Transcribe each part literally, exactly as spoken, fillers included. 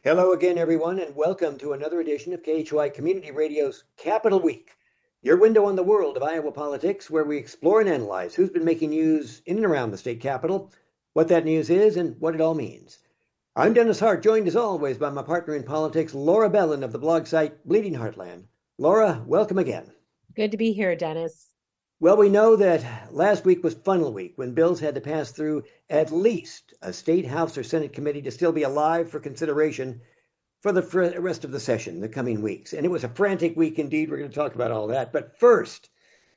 Hello again, everyone, and welcome to another edition of K H Y Community Radio's Capital Week, your window on the world of Iowa politics, where we explore and analyze who's been making news in and around the state capitol, what that news is, and what it all means. I'm Dennis Hart, joined as always by my partner in politics, Laura Bellin of the blog site Bleeding Heartland. Laura, welcome again. Good to be here, Dennis. Well, we know that last week was funnel week when bills had to pass through at least a state house or Senate committee to still be alive for consideration for the rest of the session, the coming weeks. And it was a frantic week indeed. We're going to talk about all that. But first,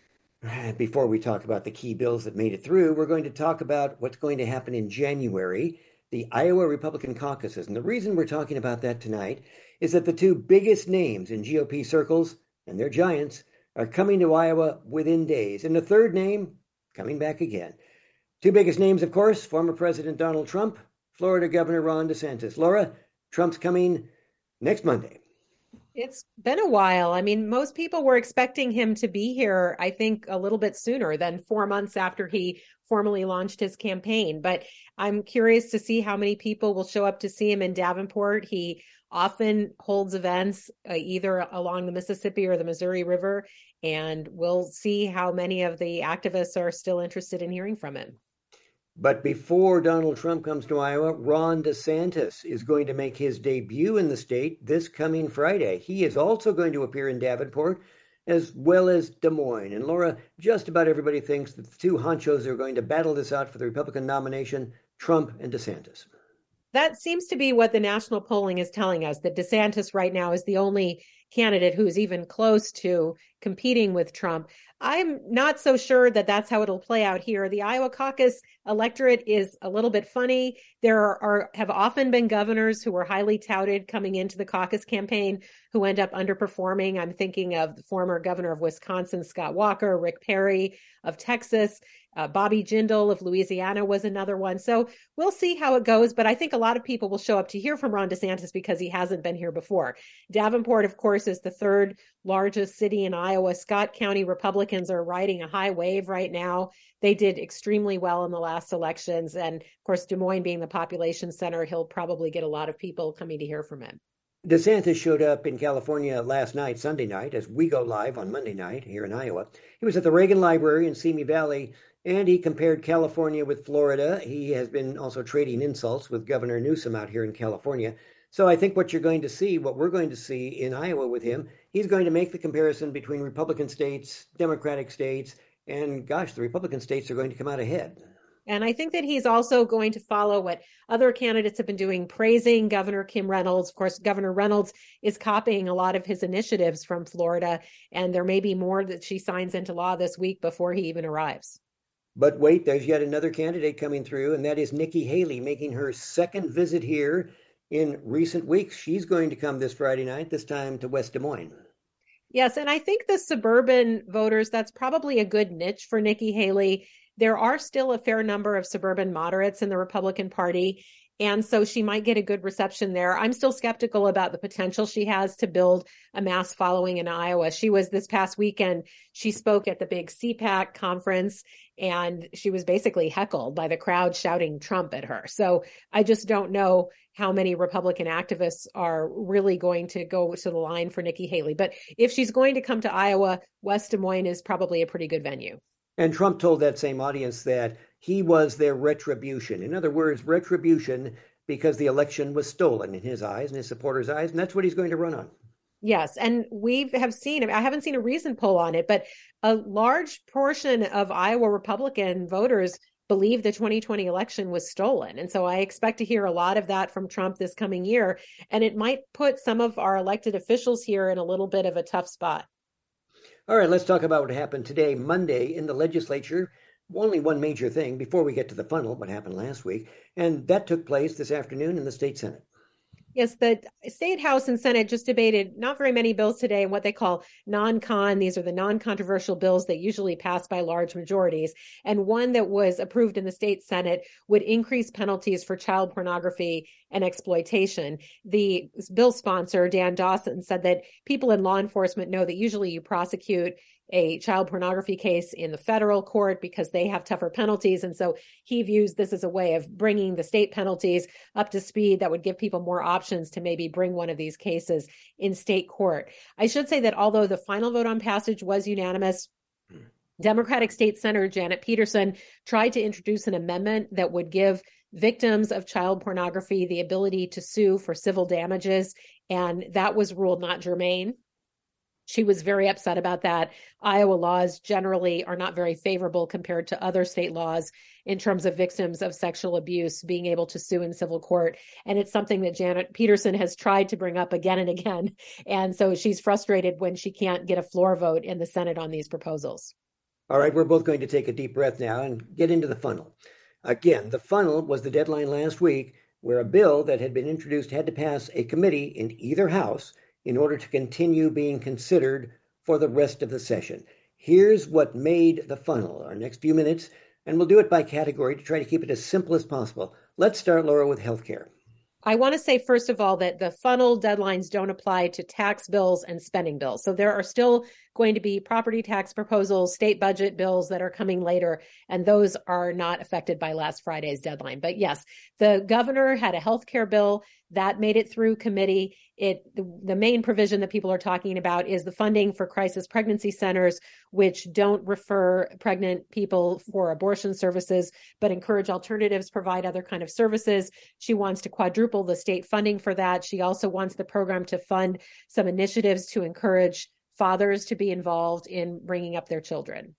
before we talk about the key bills that made it through, we're going to talk about what's going to happen in January, the Iowa Republican caucuses. And the reason we're talking about that tonight is that the two biggest names in G O P circles, and they're giants, are coming to Iowa within days. And the third name, coming back again. Two biggest names, of course, former President Donald Trump, Florida Governor Ron DeSantis. Laura, Trump's coming next Monday. It's been a while. I mean, most people were expecting him to be here, I think, a little bit sooner than four months after he formally launched his campaign. But I'm curious to see how many people will show up to see him in Davenport. He often holds events uh, either along the Mississippi or the Missouri River, and we'll see how many of the activists are still interested in hearing from him. But before Donald Trump comes to Iowa, Ron DeSantis is going to make his debut in the state this coming Friday. He is also going to appear in Davenport as well as Des Moines. And Laura, just about everybody thinks that the two honchos are going to battle this out for the Republican nomination, Trump and DeSantis. That seems to be what the national polling is telling us, that DeSantis right now is the only candidate who is even close to competing with Trump. I'm not so sure that that's how it'll play out here. The Iowa caucus electorate is a little bit funny. There are, are have often been governors who were highly touted coming into the caucus campaign who end up underperforming. I'm thinking of the former governor of Wisconsin, Scott Walker, Rick Perry of Texas. Uh, Bobby Jindal of Louisiana was another one. So we'll see how it goes. But I think a lot of people will show up to hear from Ron DeSantis because he hasn't been here before. Davenport, of course, is the third largest city in Iowa. Scott County Republicans are riding a high wave right now. They did extremely well in the last elections. And of course, Des Moines being the population center, he'll probably get a lot of people coming to hear from him. DeSantis showed up in California last night, Sunday night, as we go live on Monday night here in Iowa. He was at the Reagan Library in Simi Valley, and he compared California with Florida. He has been also trading insults with Governor Newsom out here in California. So I think what you're going to see, what we're going to see in Iowa with him, he's going to make the comparison between Republican states, Democratic states, and gosh, the Republican states are going to come out ahead. And I think that he's also going to follow what other candidates have been doing, praising Governor Kim Reynolds. Of course, Governor Reynolds is copying a lot of his initiatives from Florida, and there may be more that she signs into law this week before he even arrives. But wait, there's yet another candidate coming through, and that is Nikki Haley, making her second visit here in recent weeks. She's going to come this Friday night, this time to West Des Moines. Yes, and I think the suburban voters, that's probably a good niche for Nikki Haley. There are still a fair number of suburban moderates in the Republican Party, and so she might get a good reception there. I'm still skeptical about the potential she has to build a mass following in Iowa. She was this past weekend, she spoke at the big C PAC conference, and she was basically heckled by the crowd shouting Trump at her. So I just don't know how many Republican activists are really going to go to the line for Nikki Haley. But if she's going to come to Iowa, West Des Moines is probably a pretty good venue. And Trump told that same audience that he was their retribution. In other words, retribution because the election was stolen in his eyes and his supporters' eyes, and that's what he's going to run on. Yes, and we have seen, I haven't seen a recent poll on it, but a large portion of Iowa Republican voters believe the twenty twenty election was stolen. And so I expect to hear a lot of that from Trump this coming year, and it might put some of our elected officials here in a little bit of a tough spot. All right, let's talk about what happened today, Monday, in the legislature. Only one major thing before we get to the funnel, what happened last week, and that took place this afternoon in the state Senate. Yes, the State House and Senate just debated not very many bills today, what they call non-con. These are the non-controversial bills that usually pass by large majorities. And one that was approved in the state Senate would increase penalties for child pornography and exploitation. The bill sponsor, Dan Dawson, said that people in law enforcement know that usually you prosecute a child pornography case in the federal court because they have tougher penalties. And so he views this as a way of bringing the state penalties up to speed that would give people more options to maybe bring one of these cases in state court. I should say that although the final vote on passage was unanimous, Democratic State Senator Janet Peterson tried to introduce an amendment that would give victims of child pornography the ability to sue for civil damages, and that was ruled not germane. She was very upset about that. Iowa laws generally are not very favorable compared to other state laws in terms of victims of sexual abuse being able to sue in civil court. And it's something that Janet Peterson has tried to bring up again and again. And so she's frustrated when she can't get a floor vote in the Senate on these proposals. All right, we're both going to take a deep breath now and get into the funnel. Again, the funnel was the deadline last week where a bill that had been introduced had to pass a committee in either house in order to continue being considered for the rest of the session. Here's what made the funnel, our next few minutes, and we'll do it by category to try to keep it as simple as possible. Let's start, Laura, with healthcare. I want to say, first of all, that the funnel deadlines don't apply to tax bills and spending bills. So there are still going to be property tax proposals, state budget bills that are coming later, and those are not affected by last Friday's deadline. But yes, the governor had a health care bill that made it through committee. It the, the main provision that people are talking about is the funding for crisis pregnancy centers, which don't refer pregnant people for abortion services, but encourage alternatives, provide other kind of services. She wants to quadruple the state funding for that. She also wants the program to fund some initiatives to encourage fathers to be involved in bringing up their children.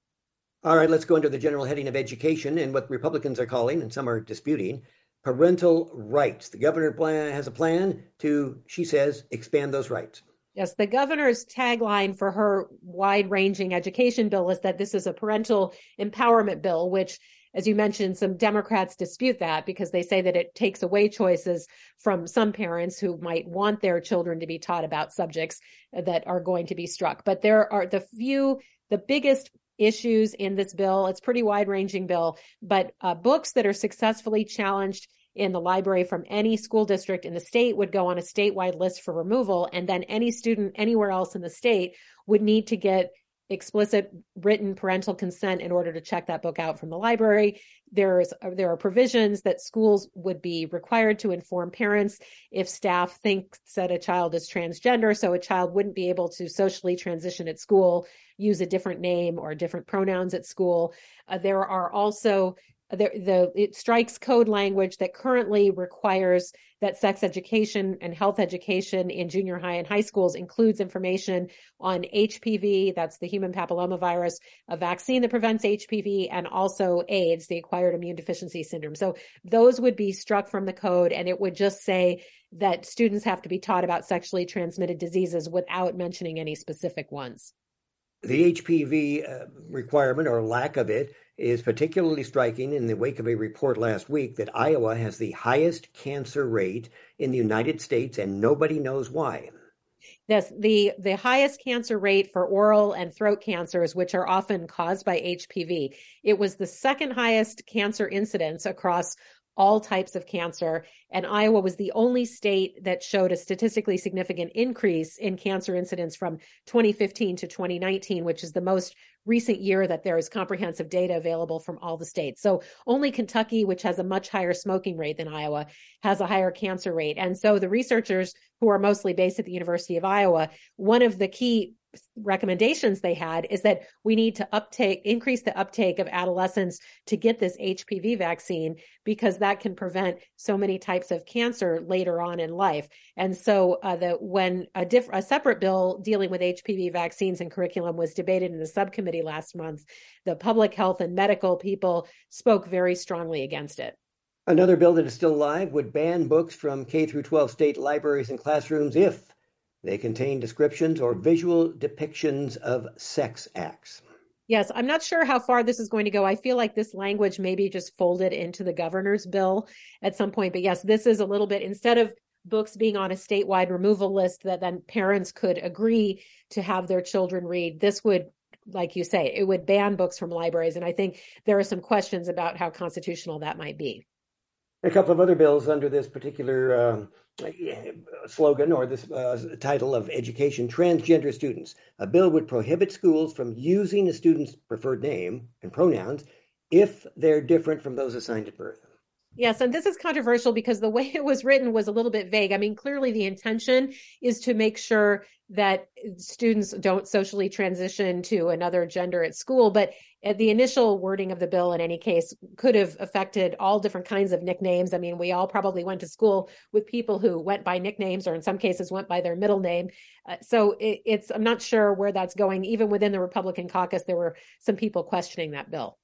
All right, let's go into the general heading of education and what Republicans are calling, and some are disputing, parental rights. The governor plan, has a plan to, she says, expand those rights. Yes, the governor's tagline for her wide-ranging education bill is that this is a parental empowerment bill, which, as you mentioned, some Democrats dispute that because they say that it takes away choices from some parents who might want their children to be taught about subjects that are going to be struck. But there are the few, the biggest issues in this bill. It's a pretty wide-ranging bill, but uh, books that are successfully challenged in the library from any school district in the state would go on a statewide list for removal, and then any student anywhere else in the state would need to get explicit written parental consent in order to check that book out from the library. There's there are provisions that schools would be required to inform parents if staff thinks that a child is transgender, so a child wouldn't be able to socially transition at school, use a different name or different pronouns at school. Uh, there are also The, the it strikes code language that currently requires that sex education and health education in junior high and high schools includes information on H P V, that's the human papillomavirus, a vaccine that prevents H P V, and also AIDS, the acquired immune deficiency syndrome. So those would be struck from the code, and it would just say that students have to be taught about sexually transmitted diseases without mentioning any specific ones. The H P V uh, requirement, or lack of it, is particularly striking in the wake of a report last week that Iowa has the highest cancer rate in the United States, and nobody knows why. Yes, the, the highest cancer rate for oral and throat cancers, which are often caused by H P V. It was the second highest cancer incidence across all types of cancer. And Iowa was the only state that showed a statistically significant increase in cancer incidence from twenty fifteen to twenty nineteen, which is the most recent year that there is comprehensive data available from all the states. So only Kentucky, which has a much higher smoking rate than Iowa, has a higher cancer rate. And so the researchers, who are mostly based at the University of Iowa, one of the key recommendations they had is that we need to uptake, increase the uptake of adolescents to get this H P V vaccine, because that can prevent so many types of cancer later on in life. And so uh, the, when a, diff, a separate bill dealing with H P V vaccines and curriculum was debated in the subcommittee last month, the public health and medical people spoke very strongly against it. Another bill that is still live would ban books from K through twelve state libraries and classrooms if they contain descriptions or visual depictions of sex acts. Yes, I'm not sure how far this is going to go. I feel like this language maybe just folded into the governor's bill at some point. But yes, this is a little bit, instead of books being on a statewide removal list that then parents could agree to have their children read, this would, like you say, it would ban books from libraries. And I think there are some questions about how constitutional that might be. A couple of other bills under this particular um, slogan or this uh, title of education, transgender students. A bill would prohibit schools from using a student's preferred name and pronouns if they're different from those assigned at birth. Yes, and this is controversial because the way it was written was a little bit vague. I mean, clearly the intention is to make sure that students don't socially transition to another gender at school, but the initial wording of the bill in any case could have affected all different kinds of nicknames. I mean, we all probably went to school with people who went by nicknames or in some cases went by their middle name. Uh, so it, it's, I'm not sure where that's going. Even within the Republican caucus, there were some people questioning that bill.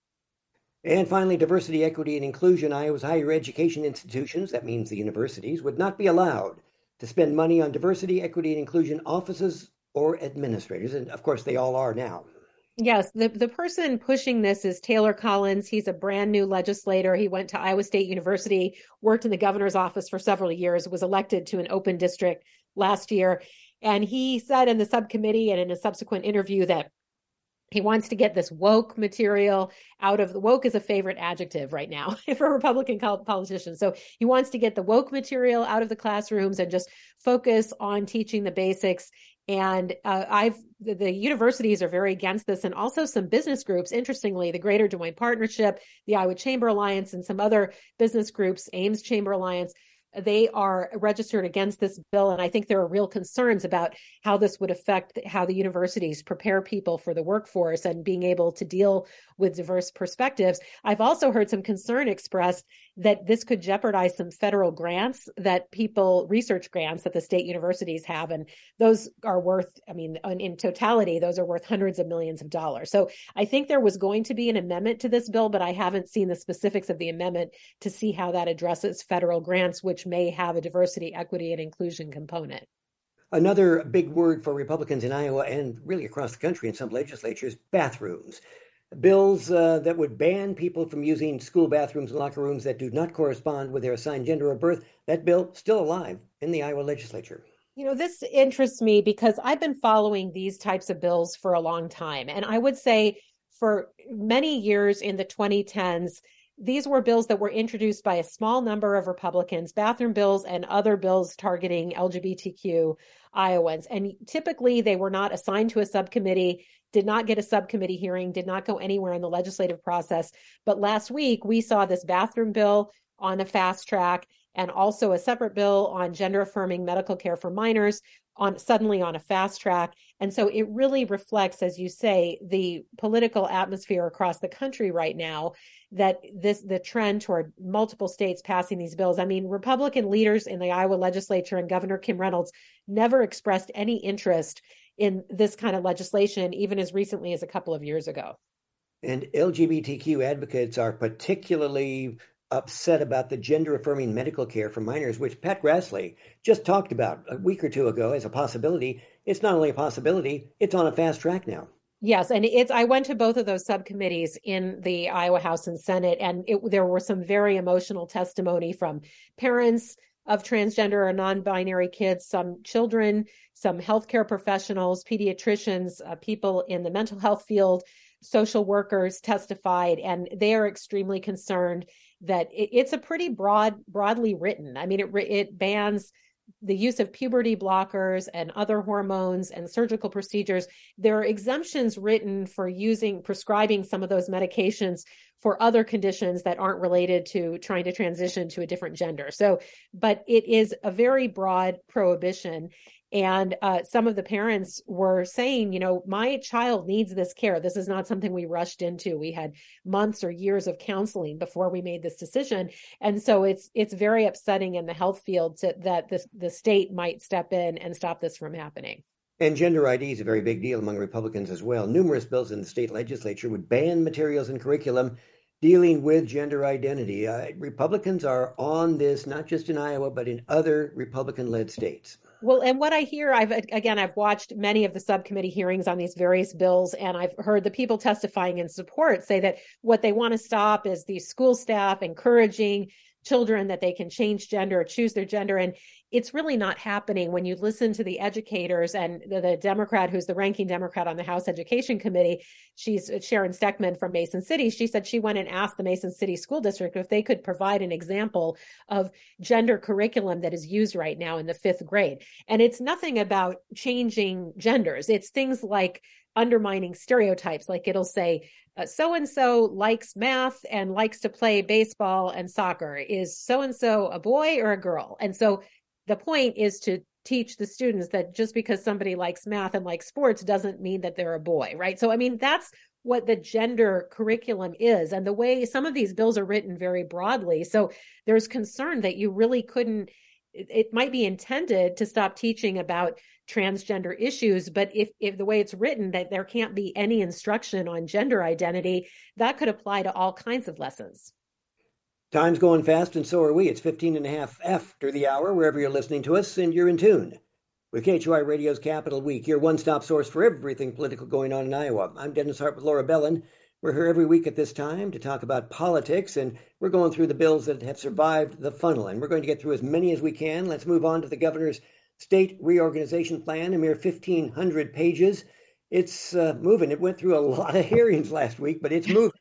And finally, diversity, equity, and inclusion. Iowa's higher education institutions, that means the universities, would not be allowed to spend money on diversity, equity, and inclusion offices or administrators. And of course, they all are now. Yes, the, the person pushing this is Taylor Collins. He's a brand new legislator. He went to Iowa State University, worked in the governor's office for several years, was elected to an open district last year. And he said in the subcommittee and in a subsequent interview that he wants to get this woke material out of the woke is a favorite adjective right now for Republican politicians. So he wants to get the woke material out of the classrooms and just focus on teaching the basics. And uh, I've the, the universities are very against this, and also some business groups. Interestingly, the Greater Des Moines Partnership, the Iowa Chamber Alliance, and some other business groups, Ames Chamber Alliance, they are registered against this bill. And I think there are real concerns about how this would affect how the universities prepare people for the workforce and being able to deal with diverse perspectives. I've also heard some concern expressed that this could jeopardize some federal grants that people, research grants that the state universities have. And those are worth, I mean, in totality, those are worth hundreds of millions of dollars. So I think there was going to be an amendment to this bill, but I haven't seen the specifics of the amendment to see how that addresses federal grants, which may have a diversity, equity, and inclusion component. Another big word for Republicans in Iowa and really across the country in some legislatures, bathrooms. Bills uh, that would ban people from using school bathrooms and locker rooms that do not correspond with their assigned gender or birth. That bill still alive in the Iowa legislature. You know, this interests me because I've been following these types of bills for a long time. And I would say for many years in the twenty tens, these were bills that were introduced by a small number of Republicans, bathroom bills and other bills targeting L G B T Q Iowans. And typically they were not assigned to a subcommittee, did not get a subcommittee hearing, did not go anywhere in the legislative process. But last week we saw this bathroom bill on a fast track and also a separate bill on gender affirming medical care for minors on suddenly on a fast track. And so it really reflects, as you say, the political atmosphere across the country right now, that this the trend toward multiple states passing these bills. I mean, Republican leaders in the Iowa legislature and Governor Kim Reynolds never expressed any interest in this kind of legislation, even as recently as a couple of years ago. And L G B T Q advocates are particularly upset about the gender-affirming medical care for minors, which Pat Grassley just talked about a week or two ago as a possibility. It's not only a possibility, it's on a fast track now. Yes, and it's. I went to both of those subcommittees in the Iowa House and Senate, and it, there were some very emotional testimony from parents of transgender or non-binary kids, some children, some healthcare professionals, pediatricians, uh, people in the mental health field, social workers testified, and they are extremely concerned that it, it's a pretty broad, broadly written. I mean, it it bans the use of puberty blockers and other hormones and surgical procedures. There are exemptions written for using, prescribing some of those medications for other conditions that aren't related to trying to transition to a different gender. So, but it is a very broad prohibition. And uh, some of the parents were saying, you know, my child needs this care. This is not something we rushed into. We had months or years of counseling before we made this decision. And so it's it's very upsetting in the health field to, that this, the state might step in and stop this from happening. And gender I D is a very big deal among Republicans as well. Numerous bills in the state legislature would ban materials and curriculum dealing with gender identity. Uh, Republicans are on this, not just in Iowa, but in other Republican-led states. Well, and what I hear, I've again, I've watched many of the subcommittee hearings on these various bills, and I've heard the people testifying in support say that what they want to stop is the school staff encouraging children that they can change gender, choose their gender. And it's really not happening. When you listen to the educators and the, the Democrat, who's the ranking Democrat on the House Education Committee, she's Sharon Steckman from Mason City. She said she went and asked the Mason City School District if they could provide an example of gender curriculum that is used right now in the fifth grade. And it's nothing about changing genders. It's things like undermining stereotypes. Like it'll say, uh, so-and-so likes math and likes to play baseball and soccer. Is so-and-so a boy or a girl? And so the point is to teach the students that just because somebody likes math and likes sports doesn't mean that they're a boy, right? So, I mean, that's what the gender curriculum is. And the way some of these bills are written very broadly. So there's concern that you really couldn't, it, it might be intended to stop teaching about transgender issues, but if, if the way it's written that there can't be any instruction on gender identity, that could apply to all kinds of lessons. Time's going fast, and so are we. It's fifteen and a half after the hour, wherever you're listening to us, and you're in tune with K H O I Radio's Capital Week, your one-stop source for everything political going on in Iowa. I'm Dennis Hart with Laura Bellin. We're here every week at this time to talk about politics, and we're going through the bills that have survived the funnel, and we're going to get through as many as we can. Let's move on to the governor's state reorganization plan, a mere fifteen hundred pages. It's uh, moving. It went through a lot of hearings last week, but it's moving.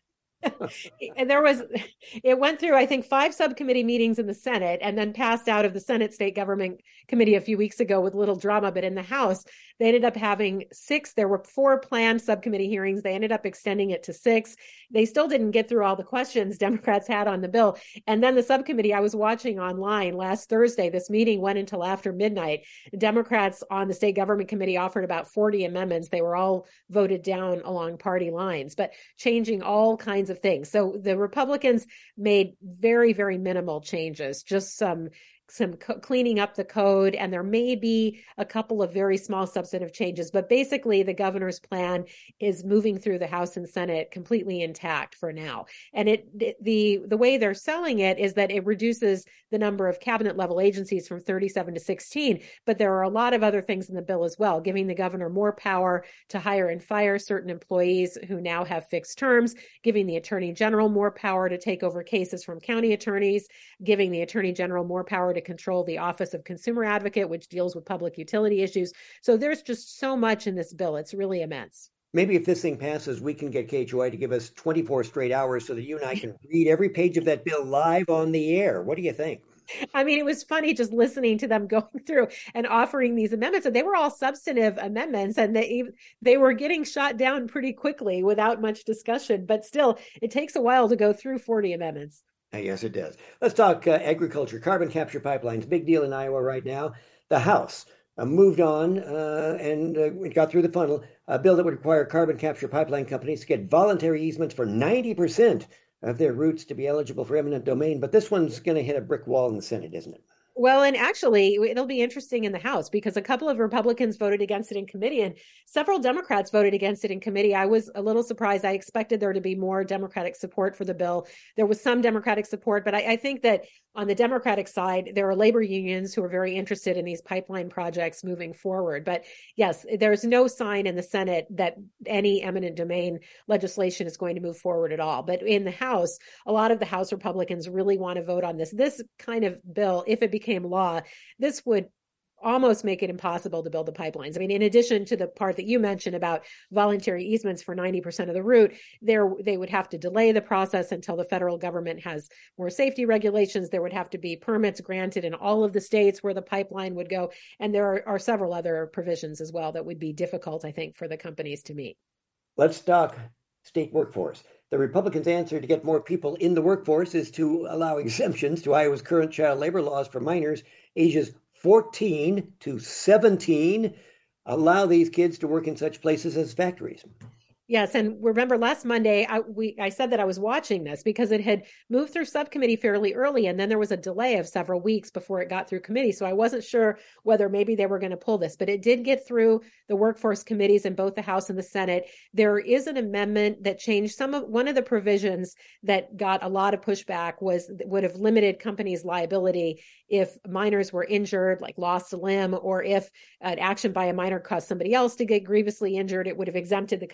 And there was, it went through, I think, five subcommittee meetings in the Senate and then passed out of the Senate State Government Committee a few weeks ago with little drama. But in the House, they ended up having six. There were four planned subcommittee hearings. They ended up extending it to six. They still didn't get through all the questions Democrats had on the bill. And then the subcommittee, I was watching online last Thursday, this meeting went until after midnight. The Democrats on the State Government Committee offered about forty amendments. They were all voted down along party lines, but changing all kinds of things. So the Republicans made very, very minimal changes, just some some co- cleaning up the code, and there may be a couple of very small substantive changes, but basically the governor's plan is moving through the House and Senate completely intact for now. And it, it the the way they're selling it is that it reduces the number of cabinet level agencies from thirty-seven to sixteen, but there are a lot of other things in the bill as well, giving the governor more power to hire and fire certain employees who now have fixed terms, giving the attorney general more power to take over cases from county attorneys, giving the attorney general more power to control the Office of Consumer Advocate, which deals with public utility issues. So there's just so much in this bill. It's really immense. Maybe if this thing passes, we can get K H O I to give us twenty-four straight hours so that you and I can read every page of that bill live on the air. What do you think? I mean, it was funny just listening to them going through and offering these amendments, and they were all substantive amendments, and they they were getting shot down pretty quickly without much discussion. But still, it takes a while to go through forty amendments. Yes, it does. Let's talk uh, agriculture, carbon capture pipelines. Big deal in Iowa right now. The House uh, moved on uh, and uh, got through the funnel. A bill that would require carbon capture pipeline companies to get voluntary easements for ninety percent of their routes to be eligible for eminent domain. But this one's going to hit a brick wall in the Senate, isn't it? Well, and actually, it'll be interesting in the House because a couple of Republicans voted against it in committee and several Democrats voted against it in committee. I was a little surprised. I expected there to be more Democratic support for the bill. There was some Democratic support, but I, I think that on the Democratic side, there are labor unions who are very interested in these pipeline projects moving forward. But yes, there's no sign in the Senate that any eminent domain legislation is going to move forward at all. But in the House, a lot of the House Republicans really want to vote on this. This kind of bill, if it became law, this would almost make it impossible to build the pipelines. I mean, in addition to the part that you mentioned about voluntary easements for ninety percent of the route, there they would have to delay the process until the federal government has more safety regulations. There would have to be permits granted in all of the states where the pipeline would go. And there are, are several other provisions as well that would be difficult, I think, for the companies to meet. Let's talk state workforce. The Republicans' answer to get more people in the workforce is to allow exemptions to Iowa's current child labor laws for minors ages fourteen to seventeen, allow these kids to work in such places as factories. Yes, and remember last Monday, I, we, I said that I was watching this because it had moved through subcommittee fairly early, and then there was a delay of several weeks before it got through committee. So I wasn't sure whether maybe they were going to pull this, but it did get through the workforce committees in both the House and the Senate. There is an amendment that changed some of one of the provisions that got a lot of pushback was would have limited companies' liability if minors were injured, like lost a limb, or if an action by a minor caused somebody else to get grievously injured. It would have exempted the companies from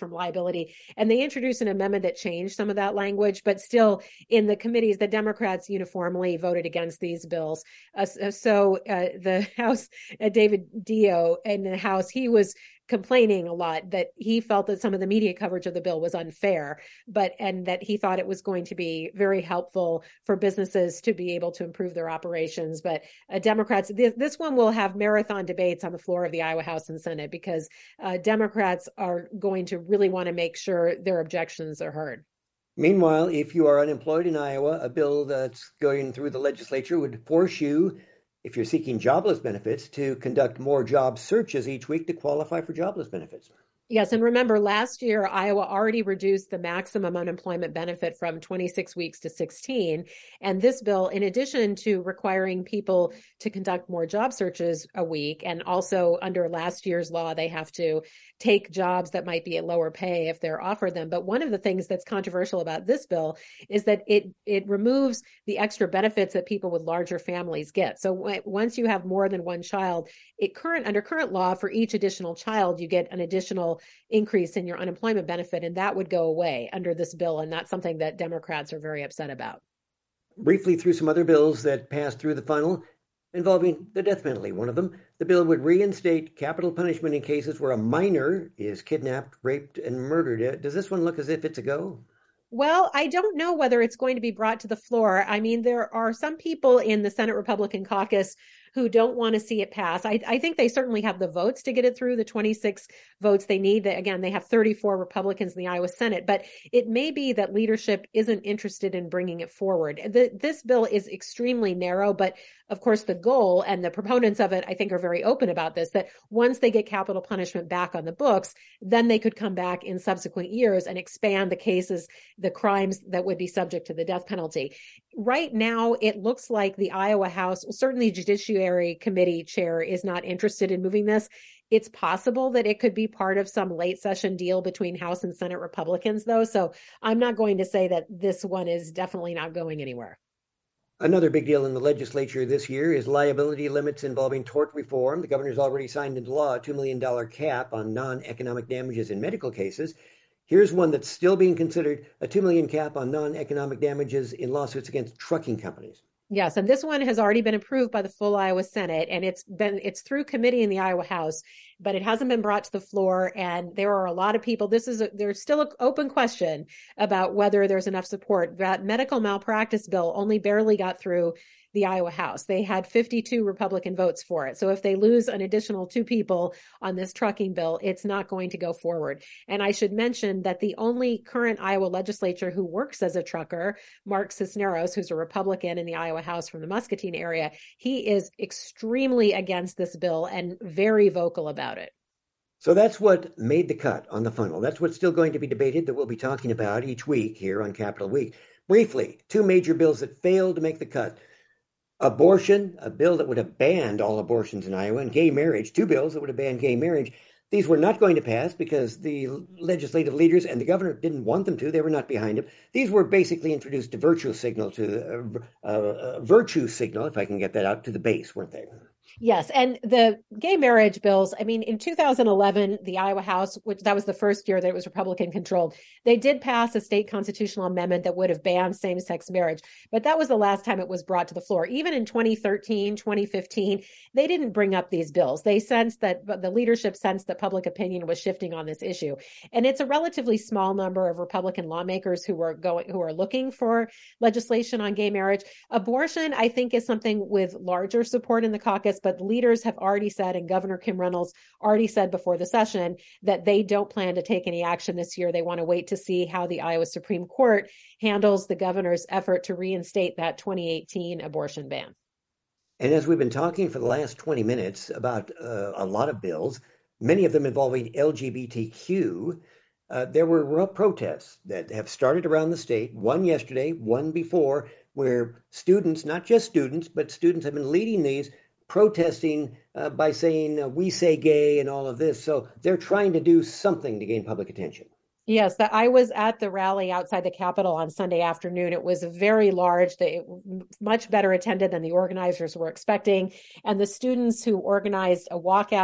uniform liability. And they introduced an amendment that changed some of that language, but still in the committees, the Democrats uniformly voted against these bills. Uh, so uh, the House, uh, David Dio in the House, he was complaining a lot that he felt that some of the media coverage of the bill was unfair, but and that he thought it was going to be very helpful for businesses to be able to improve their operations. But uh, Democrats, this, this one will have marathon debates on the floor of the Iowa House and Senate because uh, Democrats are going to really want to make sure their objections are heard. Meanwhile, if you are unemployed in Iowa, a bill that's going through the legislature would force you, if you're seeking jobless benefits, to conduct more job searches each week to qualify for jobless benefits. Yes. And remember, last year, Iowa already reduced the maximum unemployment benefit from twenty-six weeks to sixteen. And this bill, in addition to requiring people to conduct more job searches a week, and also under last year's law, they have to take jobs that might be at lower pay if they're offered them. But one of the things that's controversial about this bill is that it it removes the extra benefits that people with larger families get. So w- once you have more than one child, it current under current law, for each additional child, you get an additional increase in your unemployment benefit, and that would go away under this bill. And that's something that Democrats are very upset about. Briefly through some other bills that passed through the funnel involving the death penalty. One of them, the bill would reinstate capital punishment in cases where a minor is kidnapped, raped, and murdered. Does this one look as if it's a go? Well, I don't know whether it's going to be brought to the floor. I mean, there are some people in the Senate Republican caucus who don't want to see it pass. I, I think they certainly have the votes to get it through, the twenty-six votes they need. Again, they have thirty-four Republicans in the Iowa Senate, but it may be that leadership isn't interested in bringing it forward. The, this bill is extremely narrow, but of course, the goal and the proponents of it, I think, are very open about this, that once they get capital punishment back on the books, then they could come back in subsequent years and expand the cases, the crimes that would be subject to the death penalty. Right now, it looks like the Iowa House, certainly Judiciary Committee chair, is not interested in moving this. It's possible that it could be part of some late session deal between House and Senate Republicans, though. So I'm not going to say that this one is definitely not going anywhere. Another big deal in the legislature this year is liability limits involving tort reform. The governor's already signed into law a two million dollars cap on non-economic damages in medical cases. Here's one that's still being considered, a two million dollars cap on non-economic damages in lawsuits against trucking companies. Yes, and this one has already been approved by the full Iowa Senate, and it's been it's through committee in the Iowa House, but it hasn't been brought to the floor. And there are a lot of people. This is a, there's still an open question about whether there's enough support. That medical malpractice bill only barely got through the Iowa House. They had fifty-two Republican votes for it. So if they lose an additional two people on this trucking bill, it's not going to go forward. And I should mention that the only current Iowa legislature who works as a trucker, Mark Cisneros, who's a Republican in the Iowa House from the Muscatine area, he is extremely against this bill and very vocal about it. So that's what made the cut on the funnel. That's what's still going to be debated, that we'll be talking about each week here on Capitol Week. Briefly, two major bills that failed to make the cut. Abortion, a bill that would have banned all abortions in Iowa, and gay marriage, two bills that would have banned gay marriage. These were not going to pass because the legislative leaders and the governor didn't want them to. They were not behind them. These were basically introduced to virtue signal, to uh, uh, virtue signal, if I can get that out, to the base, weren't they? Yes. And the gay marriage bills, I mean, in two thousand eleven, the Iowa House, which that was the first year that it was Republican controlled, they did pass a state constitutional amendment that would have banned same-sex marriage. But that was the last time it was brought to the floor. Even in twenty thirteen, twenty fifteen, they didn't bring up these bills. They sensed that the leadership sensed that public opinion was shifting on this issue. And it's a relatively small number of Republican lawmakers who are going, who are looking for legislation on gay marriage. Abortion, I think, is something with larger support in the caucus, but leaders have already said, and Governor Kim Reynolds already said before the session, that they don't plan to take any action this year. They want to wait to see how the Iowa Supreme Court handles the governor's effort to reinstate that twenty eighteen abortion ban. And as we've been talking for the last twenty minutes about uh, a lot of bills, many of them involving L G B T Q, uh, there were protests that have started around the state, one yesterday, one before, where students, not just students, but students have been leading these, protesting uh, by saying, uh, we say gay and all of this. So they're trying to do something to gain public attention. Yes, that I was at the rally outside the Capitol on Sunday afternoon. It was very large, they, much better attended than the organizers were expecting. And the students who organized a walkout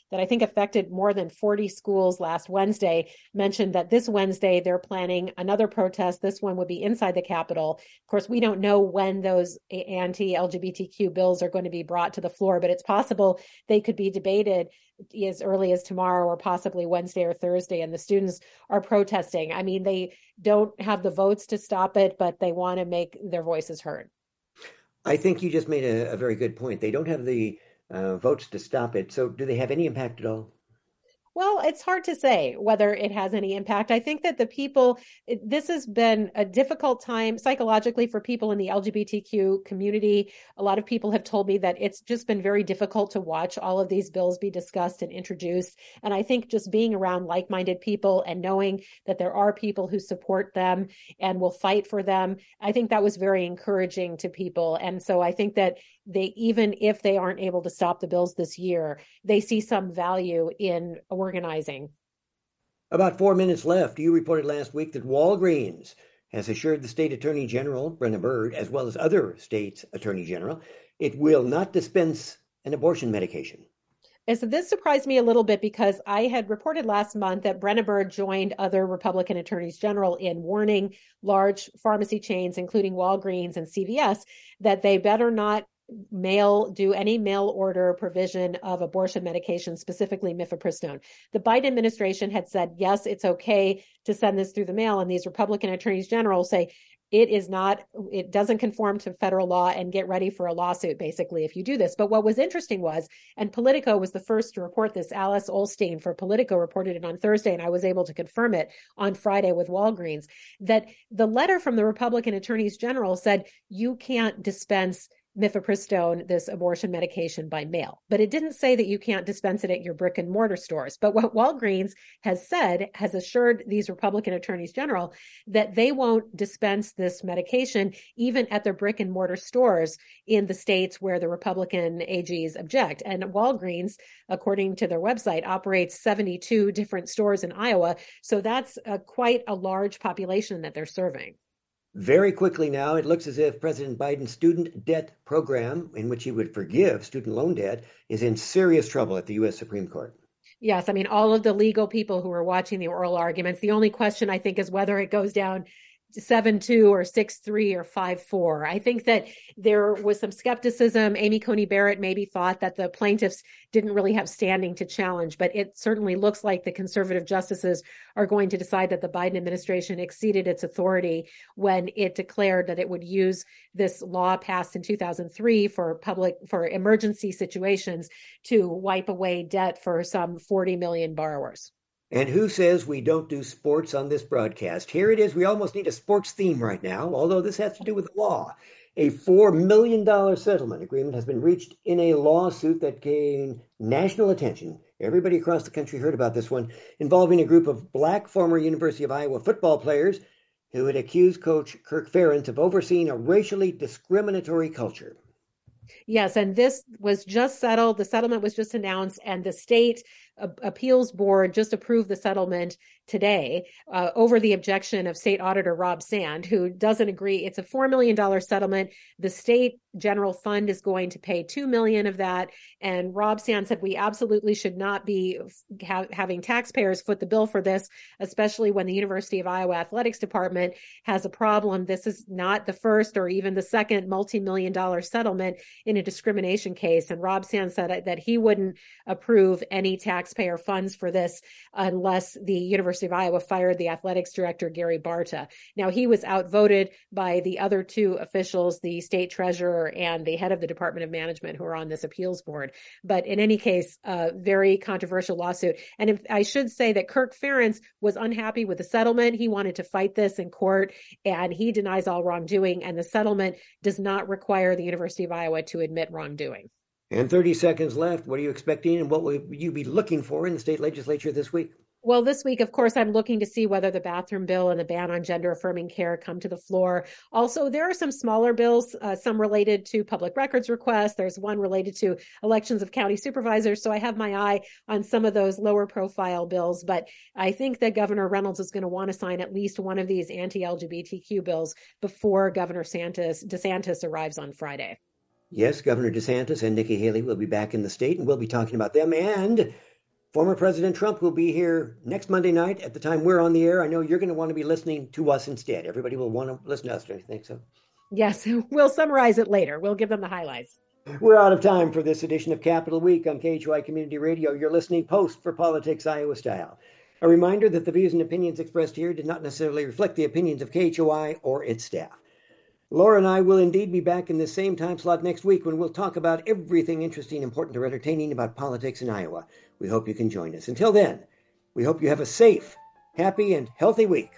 that I think affected more than forty schools last Wednesday, mentioned that this Wednesday they're planning another protest. This one would be inside the Capitol. Of course, we don't know when those anti-L G B T Q bills are going to be brought to the floor, but it's possible they could be debated as early as tomorrow or possibly Wednesday or Thursday. And the students are protesting. I mean, they don't have the votes to stop it, but they want to make their voices heard. I think you just made a, a very good point. They don't have the uh, votes to stop it. So do they have any impact at all? Well, it's hard to say whether it has any impact. I think that the people, this has been a difficult time psychologically for people in the L G B T Q community. A lot of people have told me that it's just been very difficult to watch all of these bills be discussed and introduced. And I think just being around like-minded people and knowing that there are people who support them and will fight for them, I think that was very encouraging to people. And so I think that they, even if they aren't able to stop the bills this year, they see some value in organizing. About four minutes left. You reported last week that Walgreens has assured the state attorney general, Brenna Bird, as well as other states' attorney general, it will not dispense an abortion medication. And so this surprised me a little bit because I had reported last month that Brenna Bird joined other Republican attorneys general in warning large pharmacy chains, including Walgreens and C V S, that they better not mail do any mail order provision of abortion medication, specifically mifepristone. The Biden administration had said, yes, it's okay to send this through the mail. And these Republican attorneys general say it is not, it doesn't conform to federal law, and get ready for a lawsuit, basically, if you do this. But what was interesting was, and Politico was the first to report this, Alice Ollstein for Politico reported it on Thursday, and I was able to confirm it on Friday with Walgreens, that the letter from the Republican attorneys general said, you can't dispense mifepristone, this abortion medication, by mail. But it didn't say that you can't dispense it at your brick and mortar stores. But what Walgreens has said, has assured these Republican attorneys general that they won't dispense this medication even at their brick and mortar stores in the states where the Republican A Gs object. And Walgreens, according to their website, operates seventy-two different stores in Iowa. So that's a, quite a large population that they're serving. Very quickly now, it looks as if President Biden's student debt program, in which he would forgive student loan debt, is in serious trouble at the U S Supreme Court. Yes, I mean, all of the legal people who are watching the oral arguments, the only question, I think, is whether it goes down seven two or six three or five four. I think that there was some skepticism. Amy Coney Barrett maybe thought that the plaintiffs didn't really have standing to challenge, but it certainly looks like the conservative justices are going to decide that the Biden administration exceeded its authority when it declared that it would use this law passed in two thousand three for public, for emergency situations to wipe away debt for some forty million borrowers. And who says we don't do sports on this broadcast? Here it is. We almost need a sports theme right now, although this has to do with the law. A four million dollars settlement agreement has been reached in a lawsuit that gained national attention. Everybody across the country heard about this one, involving a group of black former University of Iowa football players who had accused Coach Kirk Ferentz of overseeing a racially discriminatory culture. Yes, and this was just settled. The settlement was just announced, and the state appeals board just approved the settlement today uh, over the objection of state auditor Rob Sand, who doesn't agree. It's a four million dollars settlement. The state general fund is going to pay two million dollars of that. And Rob Sand said, we absolutely should not be ha- having taxpayers foot the bill for this, especially when the University of Iowa Athletics Department has a problem. This is not the first or even the second multi-million dollar settlement in a discrimination case. And Rob Sand said that he wouldn't approve any taxpayer funds for this unless the University of Iowa fired the athletics director, Gary Barta. Now, he was outvoted by the other two officials, the state treasurer and the head of the Department of Management, who are on this appeals board. But in any case, a very controversial lawsuit. And if I should say that Kirk Ferentz was unhappy with the settlement. He wanted to fight this in court, and he denies all wrongdoing. And the settlement does not require the University of Iowa to admit wrongdoing. And thirty seconds left. What are you expecting, and what will you be looking for in the state legislature this week? Well, this week, of course, I'm looking to see whether the bathroom bill and the ban on gender affirming care come to the floor. Also, there are some smaller bills, uh, some related to public records requests. There's one related to elections of county supervisors. So I have my eye on some of those lower profile bills. But I think that Governor Reynolds is going to want to sign at least one of these anti-L G B T Q bills before Governor Santis, DeSantis arrives on Friday. Yes, Governor DeSantis and Nikki Haley will be back in the state, and we'll be talking about them and Former President Trump will be here next Monday night at the time we're on the air. I know you're going to want to be listening to us instead. Everybody will want to listen to us, don't you think so? Yes, we'll summarize it later. We'll give them the highlights. We're out of time for this edition of Capital Week on K H O I Community Radio. You're listening Post for Politics Iowa Style. A reminder that the views and opinions expressed here did not necessarily reflect the opinions of K H O I or its staff. Laura and I will indeed be back in the same time slot next week when we'll talk about everything interesting, important, or entertaining about politics in Iowa. We hope you can join us. Until then, we hope you have a safe, happy, and healthy week.